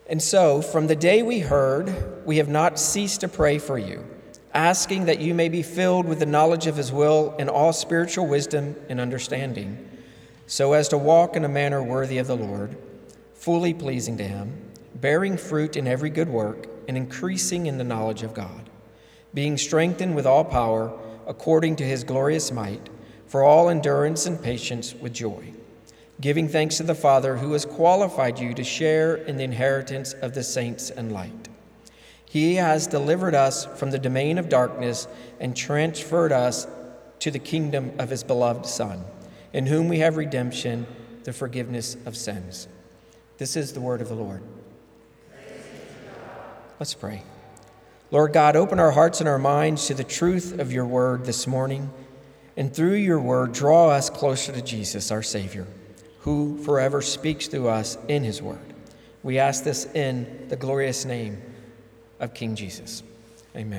And so, from the day we heard, we have not ceased to pray for you, asking that you may be filled with the knowledge of his will and all spiritual wisdom and understanding, so as to walk in a manner worthy of the Lord, fully pleasing to him, bearing fruit in every good work, and increasing in the knowledge of God, being strengthened with all power according to his glorious might, for all endurance and patience with joy, giving thanks to the Father who has qualified you to share in the inheritance of the saints in light. He has delivered us from the domain of darkness and transferred us to the kingdom of his beloved Son, in whom we have redemption, the forgiveness of sins. This is the word of the Lord. Let's pray. Lord God, open our hearts and our minds to the truth of your word this morning, and through your word, draw us closer to Jesus, our Savior, who forever speaks through us in his word. We ask this in the glorious name of King Jesus. Amen.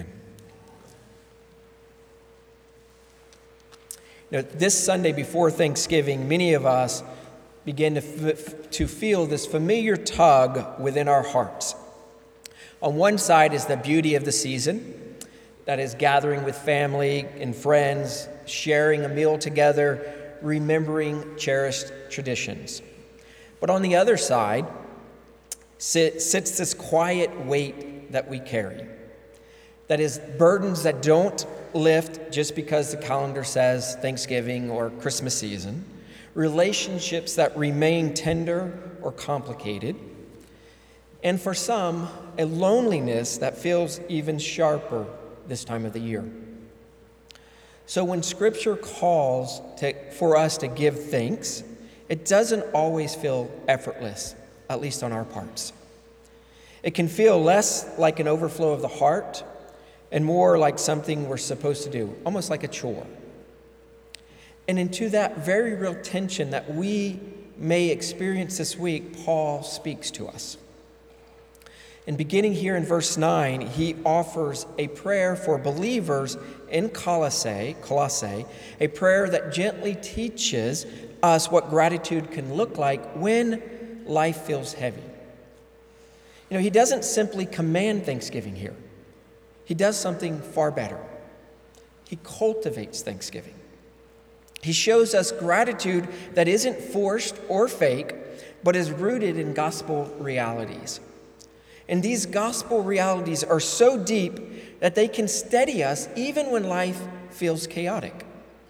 Now, this Sunday before Thanksgiving, many of us begin to feel this familiar tug within our hearts. On one side is the beauty of the season, that is gathering with family and friends, sharing a meal together, remembering cherished traditions. But on the other side sits this quiet weight that we carry. That is burdens that don't lift just because the calendar says Thanksgiving or Christmas season, relationships that remain tender or complicated, and for some, a loneliness that feels even sharper this time of the year. So when Scripture calls for us to give thanks, it doesn't always feel effortless, at least on our parts. It can feel less like an overflow of the heart and more like something we're supposed to do, almost like a chore. And into that very real tension that we may experience this week, Paul speaks to us. And beginning here in verse 9, he offers a prayer for believers in Colossae, a prayer that gently teaches us what gratitude can look like when life feels heavy. He doesn't simply command thanksgiving here. He does something far better. He cultivates thanksgiving. He shows us gratitude that isn't forced or fake, but is rooted in gospel realities. And these gospel realities are so deep that they can steady us even when life feels chaotic.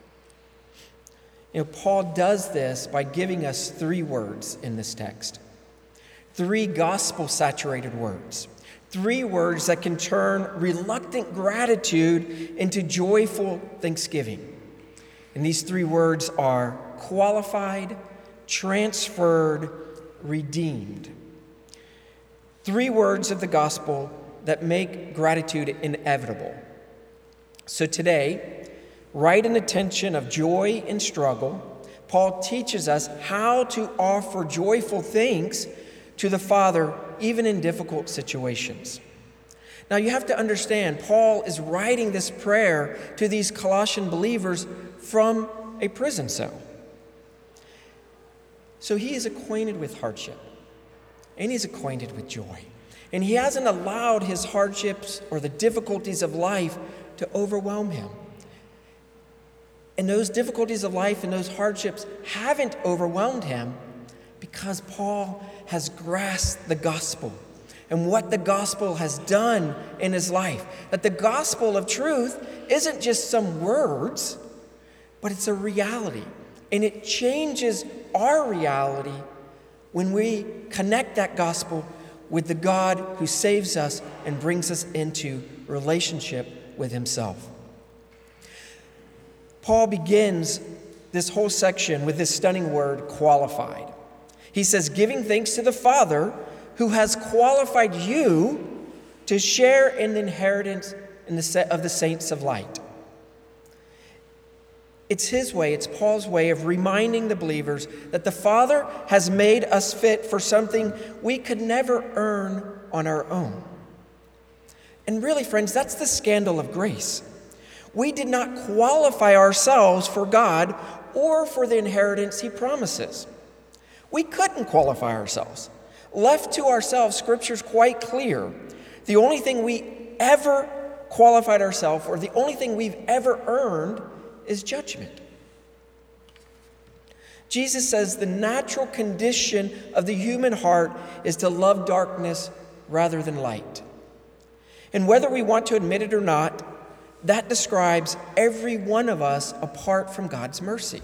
Paul does this by giving us 3 words in this text. 3 gospel-saturated words. 3 words that can turn reluctant gratitude into joyful thanksgiving. And these 3 words are qualified, transferred, redeemed. 3 words of the gospel that make gratitude inevitable. So today, right in the tension of joy and struggle, Paul teaches us how to offer joyful thanks to the Father, even in difficult situations. Now you have to understand, Paul is writing this prayer to these Colossian believers from a prison cell. So he is acquainted with hardship. And he's acquainted with joy. And he hasn't allowed his hardships or the difficulties of life to overwhelm him. And those difficulties of life and those hardships haven't overwhelmed him because Paul has grasped the gospel and what the gospel has done in his life. That the gospel of truth isn't just some words, but it's a reality. And it changes our reality when we connect that gospel with the God who saves us and brings us into relationship with himself. Paul begins this whole section with this stunning word, qualified. He says, giving thanks to the Father who has qualified you to share in the inheritance of the saints of light. It's his way, it's Paul's way of reminding the believers that the Father has made us fit for something we could never earn on our own. And really, friends, that's the scandal of grace. We did not qualify ourselves for God or for the inheritance he promises. We couldn't qualify ourselves. Left to ourselves, Scripture's quite clear. The only thing we ever qualified ourselves, or the only thing we've ever earned, is judgment. Jesus says the natural condition of the human heart is to love darkness rather than light. And whether we want to admit it or not, that describes every one of us apart from God's mercy.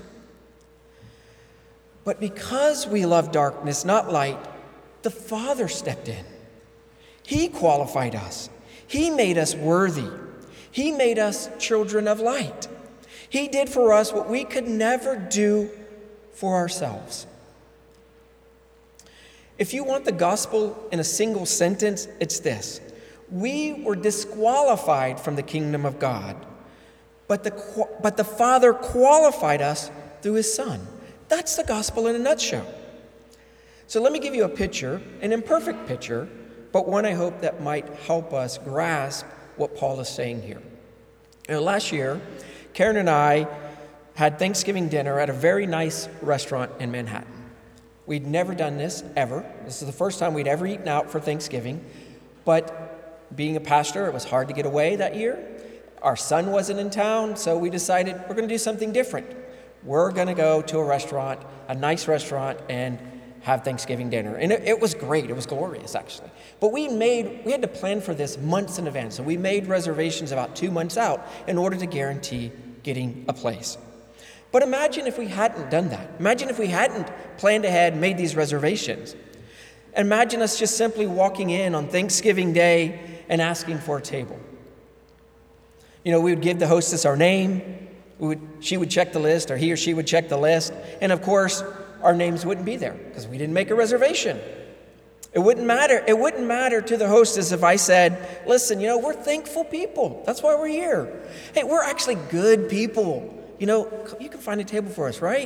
But because we love darkness, not light, the Father stepped in. He qualified us. He made us worthy. He made us children of light. He did for us what we could never do for ourselves. If you want the gospel in a single sentence, it's this: we were disqualified from the kingdom of God, but the Father qualified us through his Son. That's the gospel in a nutshell. So let me give you a picture, an imperfect picture, but one I hope that might help us grasp what Paul is saying here. Last year, Karen and I had Thanksgiving dinner at a very nice restaurant in Manhattan. We'd never done this, ever. This is the first time we'd ever eaten out for Thanksgiving. But being a pastor, it was hard to get away that year. Our son wasn't in town, so we decided we're going to do something different. We're going to go to a restaurant, a nice restaurant, and have Thanksgiving dinner. And it was great. It was glorious, actually. But we had to plan for this months in advance. So we made reservations about 2 months out in order to guarantee getting a place. But imagine if we hadn't done that. Imagine if we hadn't planned ahead, made these reservations. Imagine us just simply walking in on Thanksgiving Day and asking for a table. We would give the hostess our name. She would check the list, or he or she would check the list. And of course, our names wouldn't be there because we didn't make a reservation. It wouldn't matter. It wouldn't matter to the hostess if I said, listen, we're thankful people. That's why we're here. Hey, we're actually good people. You can find a table for us, right?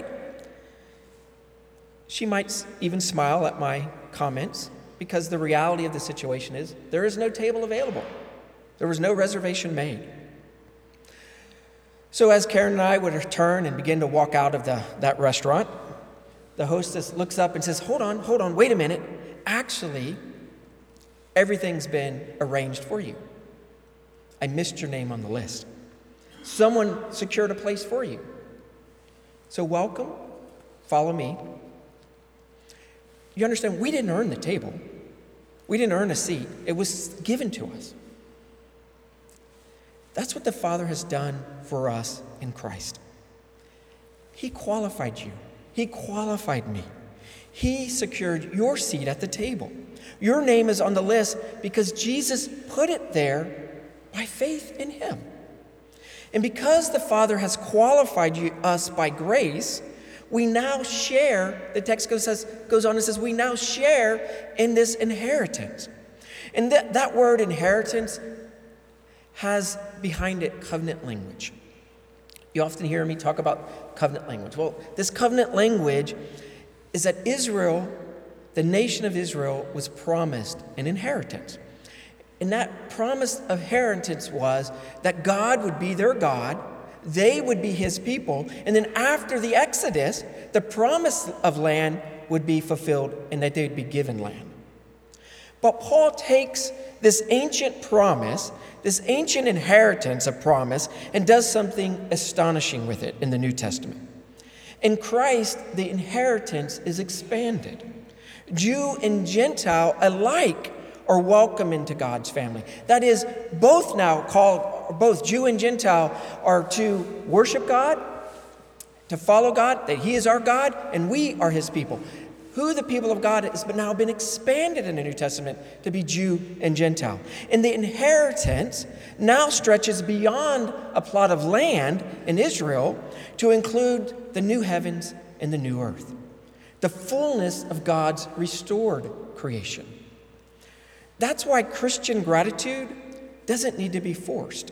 She might even smile at my comments because the reality of the situation is there is no table available. There was no reservation made. So as Karen and I would return and begin to walk out of that restaurant, the hostess looks up and says, hold on, wait a minute. Actually, everything's been arranged for you. I missed your name on the list. Someone secured a place for you. So welcome, follow me. You understand, we didn't earn the table. We didn't earn a seat. It was given to us. That's what the Father has done for us in Christ. He qualified you. He qualified me. He secured your seat at the table. Your name is on the list because Jesus put it there by faith in him. And because the Father has qualified us by grace, we now share, the text goes on and says, we now share in this inheritance. And that word inheritance has behind it covenant language. You often hear me talk about covenant language. Well, this covenant language is that Israel, the nation of Israel, was promised an inheritance. And that promise of inheritance was that God would be their God, they would be his people, and then after the Exodus, the promise of land would be fulfilled and that they would be given land. But Paul takes this ancient promise, this ancient inheritance of promise, and does something astonishing with it in the New Testament. In Christ, the inheritance is expanded. Jew and Gentile alike are welcome into God's family. That is, both Jew and Gentile are to worship God, to follow God, that he is our God, and we are his people. Who the people of God has now been expanded in the New Testament to be Jew and Gentile. And the inheritance now stretches beyond a plot of land in Israel to include the new heavens and the new earth, the fullness of God's restored creation. That's why Christian gratitude doesn't need to be forced.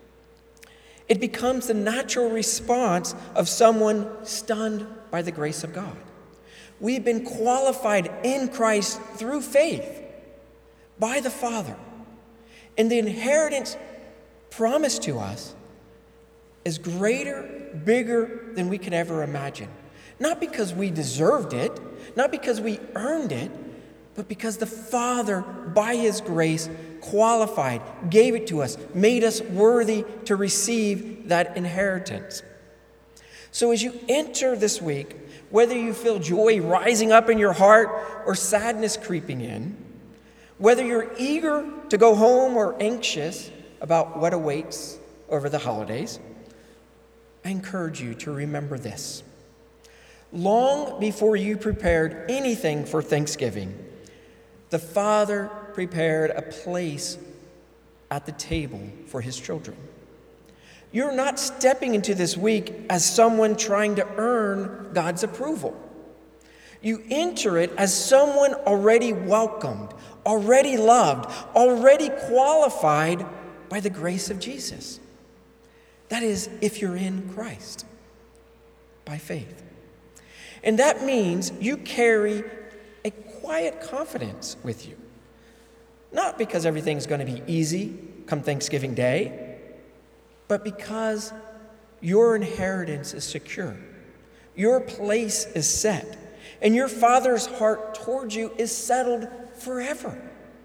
It becomes the natural response of someone stunned by the grace of God. We've been qualified in Christ through faith by the Father. And the inheritance promised to us is greater, bigger than we could ever imagine. Not because we deserved it, not because we earned it, but because the Father, by his grace, qualified, gave it to us, made us worthy to receive that inheritance. So as you enter this week, whether you feel joy rising up in your heart or sadness creeping in, whether you're eager to go home or anxious about what awaits over the holidays, I encourage you to remember this. Long before you prepared anything for Thanksgiving, the Father prepared a place at the table for his children. You're not stepping into this week as someone trying to earn God's approval. You enter it as someone already welcomed, already loved, already qualified by the grace of Jesus. That is, if you're in Christ, by faith. And that means you carry a quiet confidence with you. Not because everything's going to be easy come Thanksgiving Day, but because your inheritance is secure. Your place is set. And your Father's heart towards you is settled forever.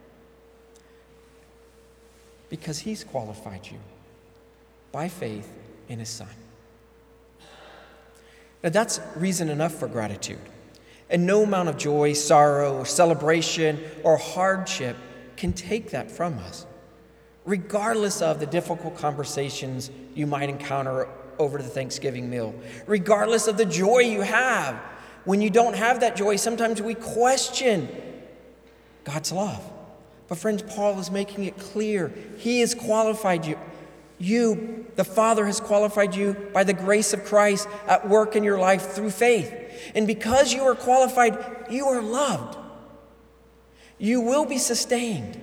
Because he's qualified you by faith in his Son. Now that's reason enough for gratitude. And no amount of joy, sorrow, or celebration, or hardship can take that from us, regardless of the difficult conversations you might encounter over the Thanksgiving meal, regardless of the joy you have. When you don't have that joy, sometimes we question God's love. But friends, Paul is making it clear. He has qualified you. You, the Father, has qualified you by the grace of Christ at work in your life through faith. And because you are qualified, you are loved. You will be sustained.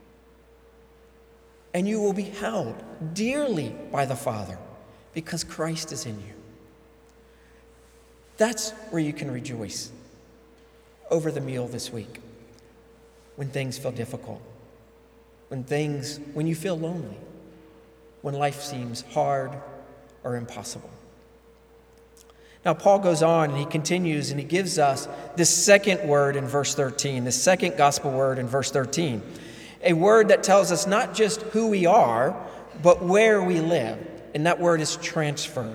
And you will be held dearly by the Father because Christ is in you. That's where you can rejoice over the meal this week. When things feel difficult, when you feel lonely, when life seems hard or impossible. Now, Paul goes on and he continues and he gives us this second word in verse 13, the second gospel word in verse 13, a word that tells us not just who we are, but where we live. And that word is transferred.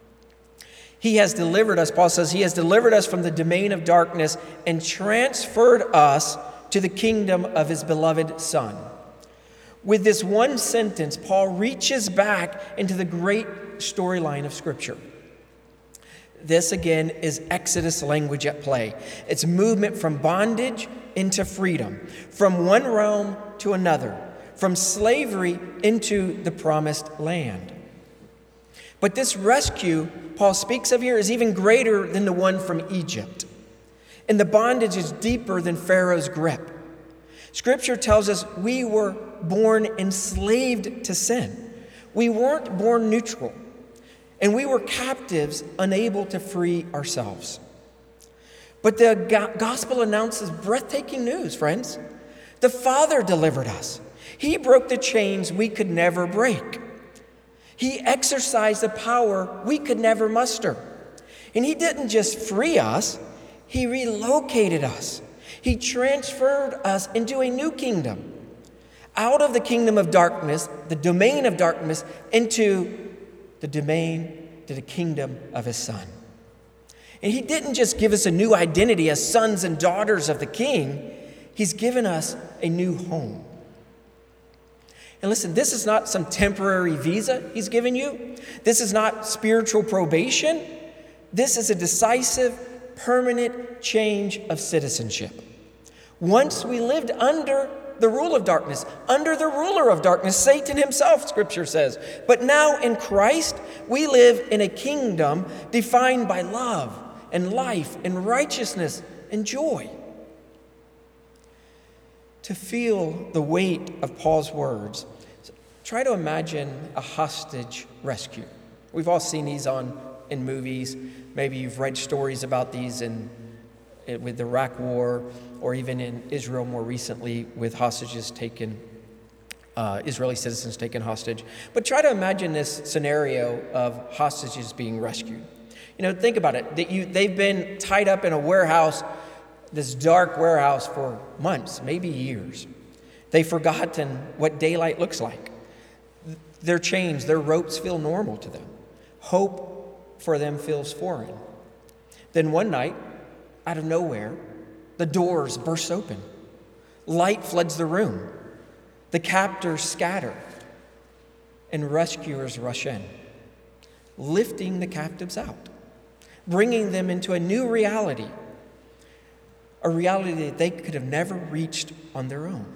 He has delivered us, Paul says, he has delivered us from the domain of darkness and transferred us to the kingdom of his beloved Son. With this one sentence, Paul reaches back into the great storyline of Scripture. This, again, is Exodus language at play. It's movement from bondage into freedom, from one realm to another, from slavery into the promised land. But this rescue Paul speaks of here is even greater than the one from Egypt. And the bondage is deeper than Pharaoh's grip. Scripture tells us we were born enslaved to sin. We weren't born neutral. And we were captives, unable to free ourselves. But the gospel announces breathtaking news, friends. The Father delivered us. He broke the chains we could never break. He exercised the power we could never muster. And he didn't just free us, he relocated us. He transferred us into a new kingdom. Out of the kingdom of darkness, the domain of darkness, into the kingdom of his Son. And he didn't just give us a new identity as sons and daughters of the King. He's given us a new home. And listen, this is not some temporary visa he's given you. This is not spiritual probation. This is a decisive, permanent change of citizenship. Once we lived under the rule of darkness, under the ruler of darkness, Satan himself, Scripture says. But now in Christ, we live in a kingdom defined by love and life and righteousness and joy. To feel the weight of Paul's words, try to imagine a hostage rescue. We've all seen these in movies. Maybe you've read stories about these with the Iraq War, or even in Israel more recently with hostages taken, Israeli citizens taken hostage. But try to imagine this scenario of hostages being rescued. Think about it. They've been tied up in a warehouse this dark warehouse for months, maybe years. They've forgotten what daylight looks like. Their chains, their ropes feel normal to them. Hope for them feels foreign. Then one night, out of nowhere, the doors burst open. Light floods the room. The captors scatter, and rescuers rush in, lifting the captives out, bringing them into a new reality, a reality that they could have never reached on their own.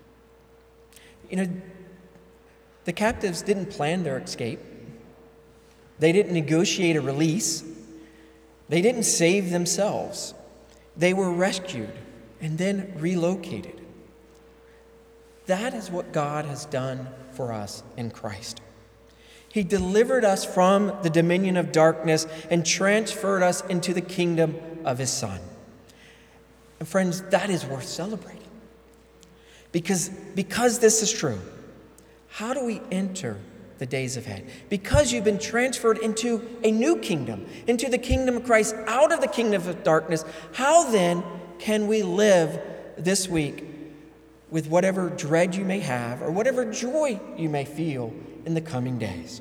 The captives didn't plan their escape. They didn't negotiate a release. They didn't save themselves. They were rescued and then relocated. That is what God has done for us in Christ. He delivered us from the dominion of darkness and transferred us into the kingdom of his Son. And friends, that is worth celebrating. Because this is true, how do we enter the days ahead? Because you've been transferred into a new kingdom, into the kingdom of Christ, out of the kingdom of darkness, how then can we live this week with whatever dread you may have or whatever joy you may feel in the coming days?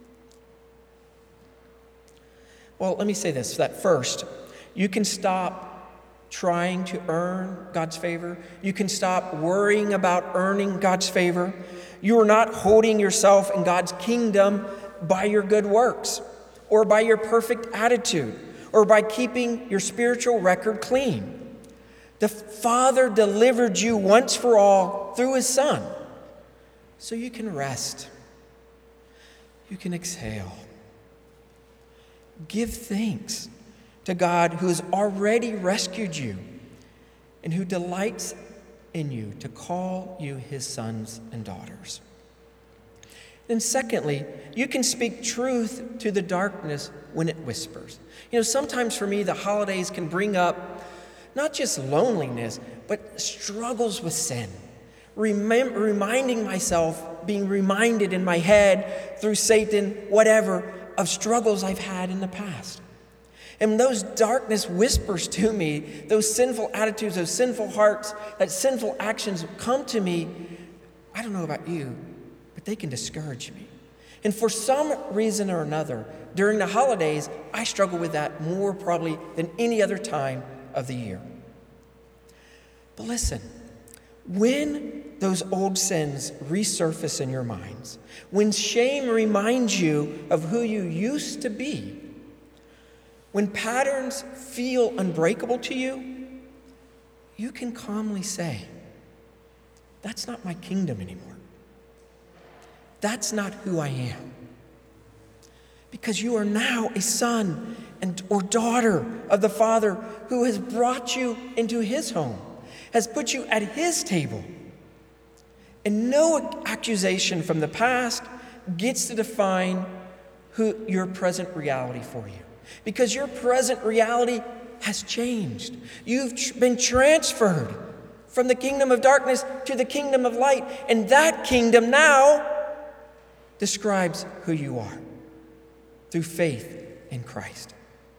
Well, let me say this, that first, you can stop trying to earn God's favor. You can stop worrying about earning God's favor. You are not holding yourself in God's kingdom by your good works or by your perfect attitude or by keeping your spiritual record clean. The Father delivered you once for all through his Son, so you can rest. You can exhale. Give thanks to God who has already rescued you and who delights in you to call you his sons and daughters. And secondly, you can speak truth to the darkness when it whispers. Sometimes for me, the holidays can bring up not just loneliness, but struggles with sin. Reminding myself, being reminded in my head through Satan, whatever, of struggles I've had in the past. And those darkness whispers to me, those sinful attitudes, those sinful hearts, that sinful actions come to me. I don't know about you, but they can discourage me. And for some reason or another, during the holidays, I struggle with that more probably than any other time of the year. But listen, when those old sins resurface in your minds, when shame reminds you of who you used to be, when patterns feel unbreakable to you, you can calmly say, that's not my kingdom anymore. That's not who I am. Because you are now a son or daughter of the Father who has brought you into his home, has put you at his table. And no accusation from the past gets to define your present reality for you. Because your present reality has changed. You've been transferred from the kingdom of darkness to the kingdom of light. And that kingdom now describes who you are through faith in Christ.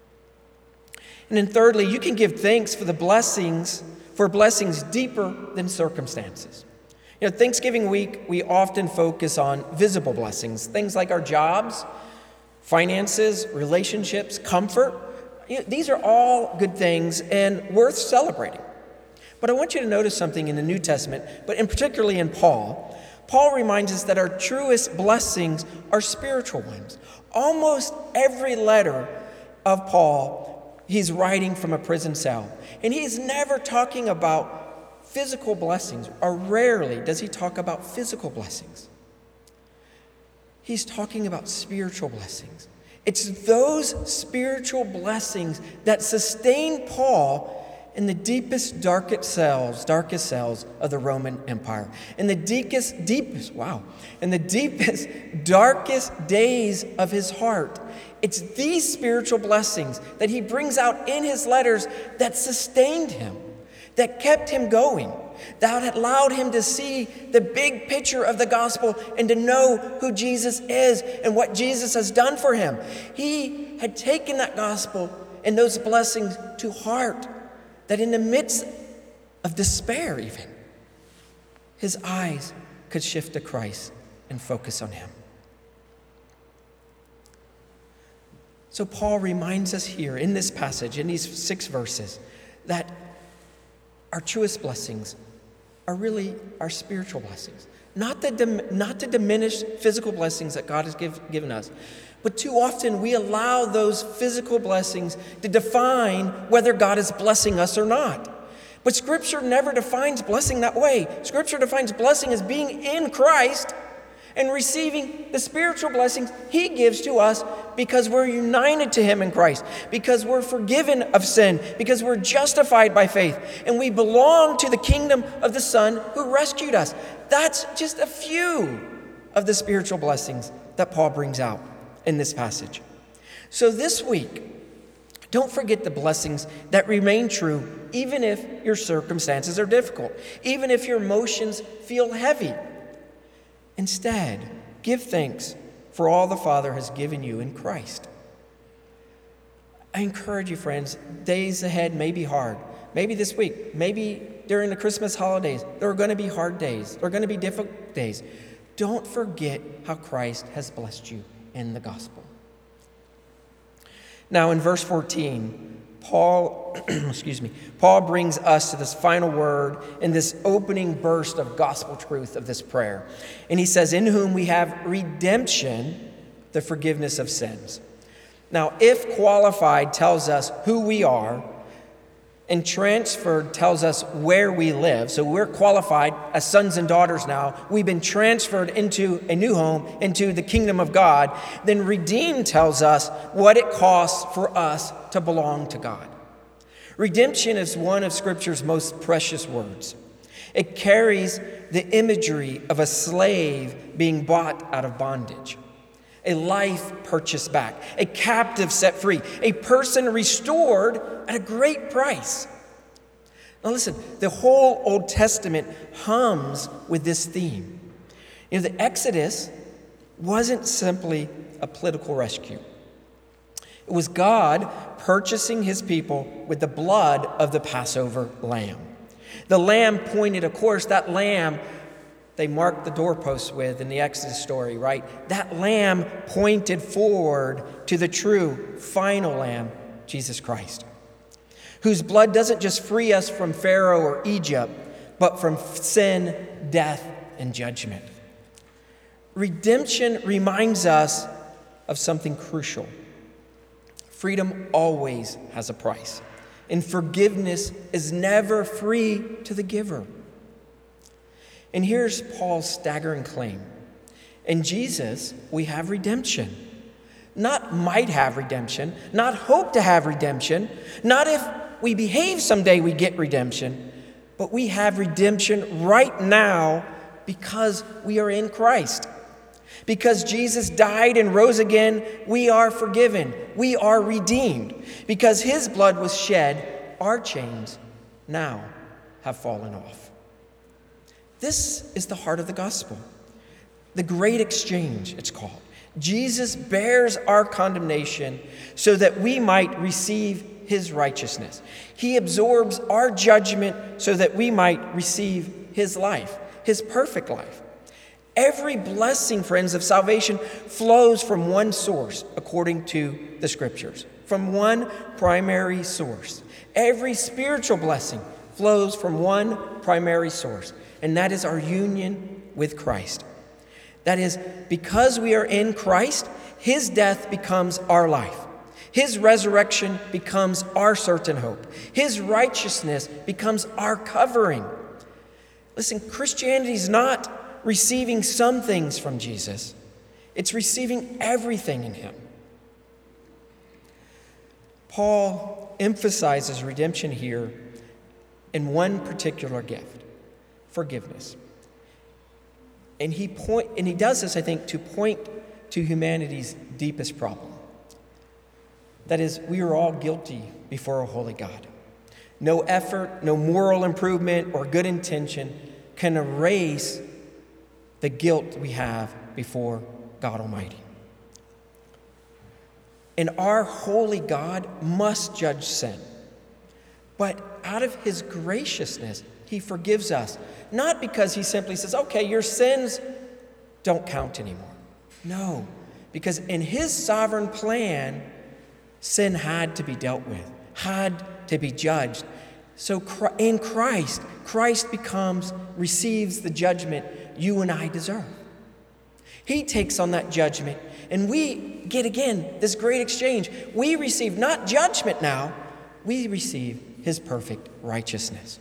And then thirdly, you can give thanks for blessings deeper than circumstances. Thanksgiving week, we often focus on visible blessings, things like our jobs, finances, relationships, comfort. These are all good things and worth celebrating. But I want you to notice something in the New Testament, but particularly in Paul. Paul reminds us that our truest blessings are spiritual ones. Almost every letter of Paul, he's writing from a prison cell. And he's never talking about physical blessings, or rarely does he talk about physical blessings. He's talking about spiritual blessings. It's those spiritual blessings that sustain Paul in the deepest, darkest cells of the Roman Empire. In the deepest, darkest days of his heart. It's these spiritual blessings that he brings out in his letters that sustained him, that kept him going, that allowed him to see the big picture of the gospel and to know who Jesus is and what Jesus has done for him. He had taken that gospel and those blessings to heart, that in the midst of despair even, his eyes could shift to Christ and focus on him. So Paul reminds us here in this passage, in these 6 verses, that our truest blessings are really our spiritual blessings. Not the diminished physical blessings that God has given us, but too often we allow those physical blessings to define whether God is blessing us or not. But Scripture never defines blessing that way. Scripture defines blessing as being in Christ and receiving the spiritual blessings he gives to us because we're united to him in Christ, because we're forgiven of sin, because we're justified by faith, and we belong to the kingdom of the Son who rescued us. That's just a few of the spiritual blessings that Paul brings out in this passage. So this week, don't forget the blessings that remain true even if your circumstances are difficult, even if your emotions feel heavy. Instead, give thanks for all the Father has given you in Christ. I encourage you, friends, days ahead may be hard. Maybe this week, maybe during the Christmas holidays, there are going to be hard days. There are going to be difficult days. Don't forget how Christ has blessed you in the gospel. Now, in verse 14, Paul brings us to this final word in this opening burst of gospel truth of this prayer. And he says, in whom we have redemption, the forgiveness of sins. Now, if qualified tells us who we are, and transferred tells us where we live, so we're qualified as sons and daughters now, we've been transferred into a new home, into the kingdom of God, then redeemed tells us what it costs for us to belong to God. Redemption is one of Scripture's most precious words. It carries the imagery of a slave being bought out of bondage, a life purchased back, a captive set free, a person restored at a great price. Now listen, the whole Old Testament hums with this theme. You know, the Exodus wasn't simply a political rescue. It was God purchasing his people with the blood of the Passover lamb. The lamb pointed, of course, that lamb they marked the doorposts with in the Exodus story, right? That lamb pointed forward to the true final lamb, Jesus Christ, whose blood doesn't just free us from Pharaoh or Egypt, but from sin, death, and judgment. Redemption reminds us of something crucial. Freedom always has a price, and forgiveness is never free to the giver. And here's Paul's staggering claim. In Jesus, we have redemption. Not might have redemption, not hope to have redemption, not if we behave someday we get redemption, but we have redemption right now because we are in Christ. Because Jesus died and rose again, we are forgiven. We are redeemed. Because his blood was shed, our chains now have fallen off. This is the heart of the gospel. The great exchange, it's called. Jesus bears our condemnation so that we might receive his righteousness. He absorbs our judgment so that we might receive his life, his perfect life. Every blessing, friends, of salvation flows from one source, according to the Scriptures, from one primary source. Every spiritual blessing flows from one primary source, and that is our union with Christ. That is, because we are in Christ, his death becomes our life. His resurrection becomes our certain hope. His righteousness becomes our covering. Listen, Christianity is not receiving some things from Jesus. It's receiving everything in him. Paul emphasizes redemption here in one particular gift, forgiveness. And he does this, I think, to point to humanity's deepest problem. That is, we are all guilty before a holy God. No effort, no moral improvement or good intention can erase the guilt we have before God Almighty. And our holy God must judge sin. But out of his graciousness, he forgives us. Not because he simply says, okay, your sins don't count anymore. No, because in his sovereign plan, sin had to be dealt with, had to be judged. So in Christ receives the judgment you and I deserve. He takes on that judgment, and we get, again, this great exchange. We receive not judgment now, we receive his perfect righteousness.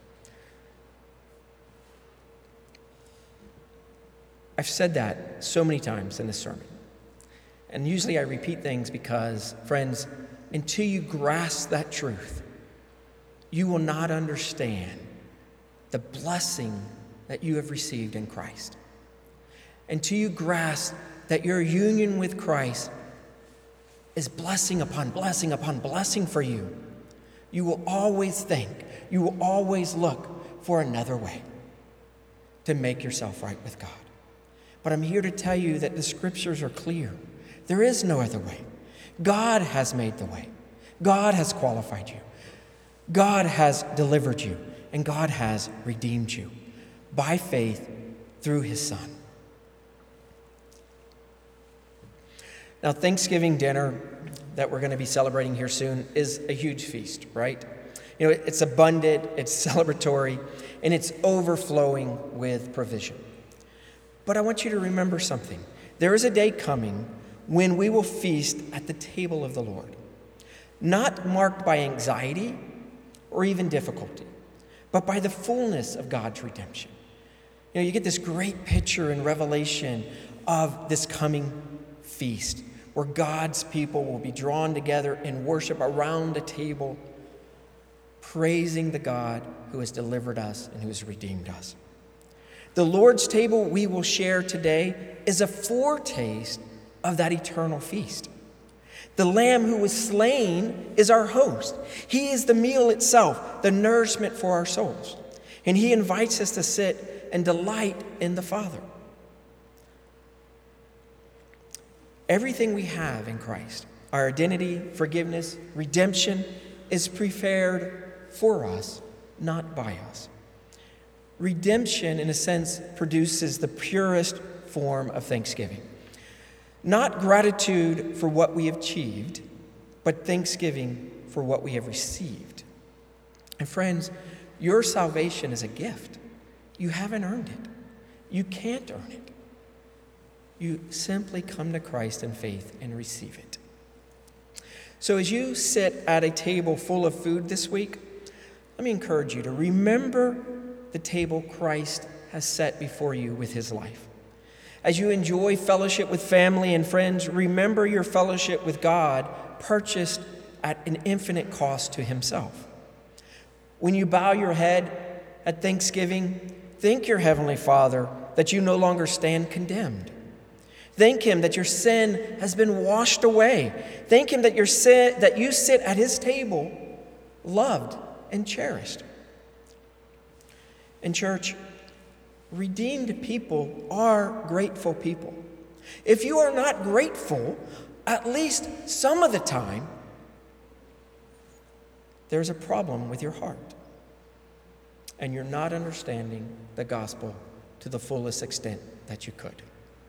I've said that so many times in this sermon. And usually I repeat things because, friends, until you grasp that truth, you will not understand the blessing that you have received in Christ. Until you grasp that your union with Christ is blessing upon blessing upon blessing for you, you will always think, you will always look for another way to make yourself right with God. But I'm here to tell you that the scriptures are clear. There is no other way. God has made the way. God has qualified you. God has delivered you. And God has redeemed you by faith through his Son. Now, Thanksgiving dinner that we're going to be celebrating here soon is a huge feast, right? You know, it's abundant, it's celebratory, and it's overflowing with provision. But I want you to remember something. There is a day coming when we will feast at the table of the Lord, not marked by anxiety or even difficulty, but by the fullness of God's redemption. You know, you get this great picture in Revelation of this coming feast where God's people will be drawn together in worship around a table, praising the God who has delivered us and who has redeemed us. The Lord's table we will share today is a foretaste of that eternal feast. The Lamb who was slain is our host. He is the meal itself, the nourishment for our souls. And he invites us to sit and delight in the Father. Everything we have in Christ, our identity, forgiveness, redemption, is prepared for us, not by us. Redemption, in a sense, produces the purest form of thanksgiving. Not gratitude for what we have achieved, but thanksgiving for what we have received. And friends, your salvation is a gift. You haven't earned it. You can't earn it. You simply come to Christ in faith and receive it. So as you sit at a table full of food this week, let me encourage you to remember the table Christ has set before you with his life. As you enjoy fellowship with family and friends, remember your fellowship with God purchased at an infinite cost to himself. When you bow your head at Thanksgiving, thank your Heavenly Father that you no longer stand condemned. Thank him that your sin has been washed away. Thank him that you sit at his table, loved and cherished. And church, redeemed people are grateful people. If you are not grateful, at least some of the time, there's a problem with your heart. And you're not understanding the gospel to the fullest extent that you could.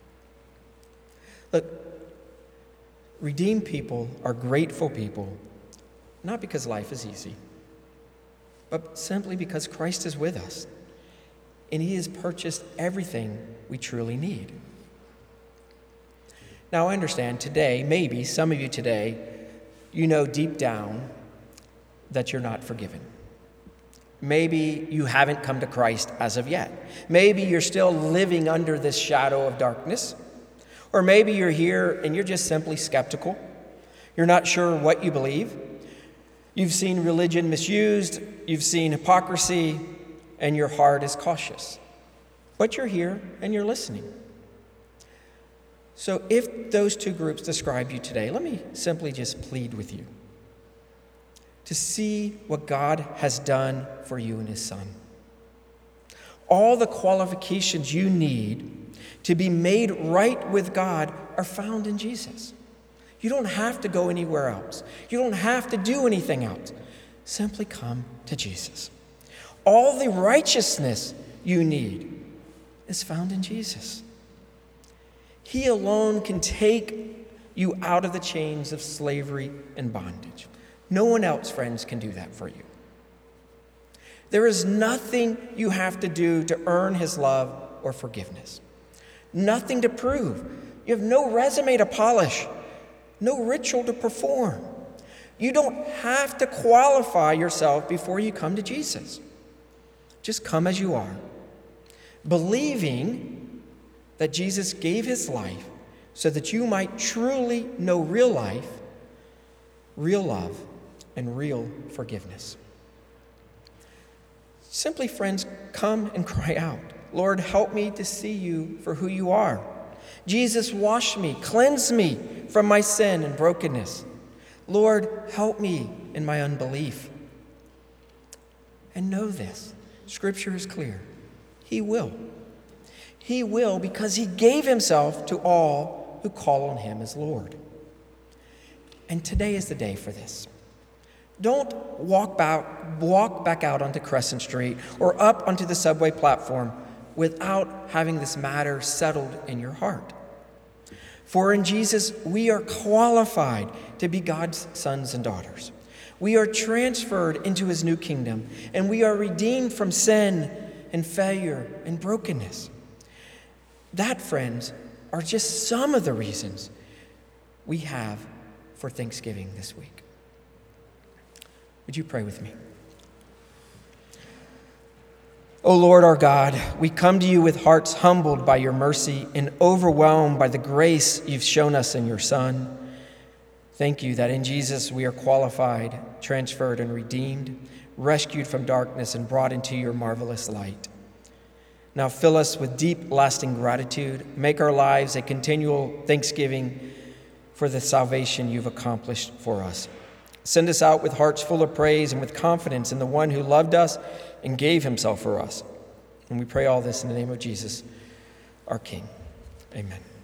Look, redeemed people are grateful people, not because life is easy, but simply because Christ is with us, and he has purchased everything we truly need. Now, I understand today, maybe some of you today, you know deep down that you're not forgiven. Maybe you haven't come to Christ as of yet. Maybe you're still living under this shadow of darkness. Or maybe you're here and you're just simply skeptical. You're not sure what you believe. You've seen religion misused, you've seen hypocrisy, and your heart is cautious. But you're here and you're listening. So if those two groups describe you today, let me simply just plead with you to see what God has done for you in his Son. All the qualifications you need to be made right with God are found in Jesus. You don't have to go anywhere else. You don't have to do anything else. Simply come to Jesus. All the righteousness you need is found in Jesus. He alone can take you out of the chains of slavery and bondage. No one else, friends, can do that for you. There is nothing you have to do to earn his love or forgiveness. Nothing to prove. You have no resume to polish, no ritual to perform. You don't have to qualify yourself before you come to Jesus. Just come as you are, believing that Jesus gave his life so that you might truly know real life, real love, and real forgiveness. Simply, friends, come and cry out, Lord, help me to see you for who you are. Jesus, wash me, cleanse me from my sin and brokenness. Lord, help me in my unbelief. And know this, Scripture is clear. He will. He will, because he gave himself to all who call on him as Lord. And today is the day for this. Don't walk back out onto Crescent Street or up onto the subway platform without having this matter settled in your heart. For in Jesus, we are qualified to be God's sons and daughters. We are transferred into his new kingdom, and we are redeemed from sin and failure and brokenness. That, friends, are just some of the reasons we have for Thanksgiving this week. Would you pray with me? O Lord our God, we come to you with hearts humbled by your mercy and overwhelmed by the grace you've shown us in your Son. Thank you that in Jesus we are qualified, transferred, and redeemed, rescued from darkness and brought into your marvelous light. Now fill us with deep, lasting gratitude. Make our lives a continual thanksgiving for the salvation you've accomplished for us. Send us out with hearts full of praise and with confidence in the one who loved us and gave himself for us. And we pray all this in the name of Jesus, our King. Amen.